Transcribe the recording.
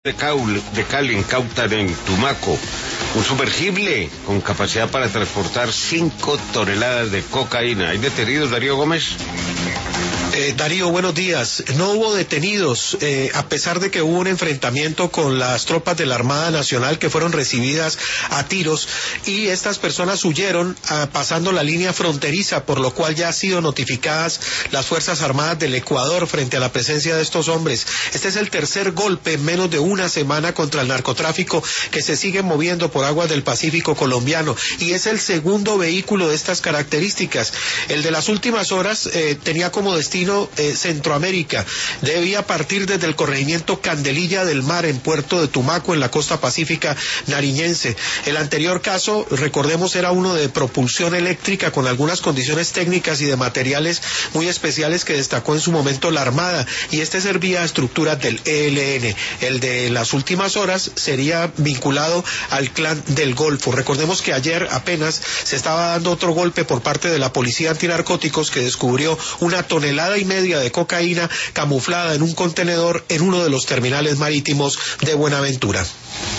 de Cali incautan en Tumaco un sumergible con capacidad para transportar 5 toneladas de cocaína. ¿Hay detenidos, Darío Gómez? Darío, buenos días. No hubo detenidos, a pesar de que hubo un enfrentamiento con las tropas de la Armada Nacional que fueron recibidas a tiros y estas personas huyeron pasando la línea fronteriza, por lo cual ya han sido notificadas las Fuerzas Armadas del Ecuador frente a la presencia de estos hombres. Este es el tercer golpe en menos de una semana contra el narcotráfico que se sigue moviendo por aguas del Pacífico colombiano y es el segundo vehículo de estas características. El de las últimas horas tenía como destino Centroamérica, debía partir desde el corregimiento Candelilla del Mar en Puerto de Tumaco en la costa pacífica nariñense. El anterior caso, recordemos, era uno de propulsión eléctrica con algunas condiciones técnicas y de materiales muy especiales que destacó en su momento la Armada, y este servía a estructuras del ELN. El de las últimas horas sería vinculado al Clan del Golfo. Recordemos que ayer apenas se estaba dando otro golpe por parte de la Policía Antinarcóticos que descubrió 1,5 toneladas de cocaína camuflada en un contenedor en uno de los terminales marítimos de Buenaventura.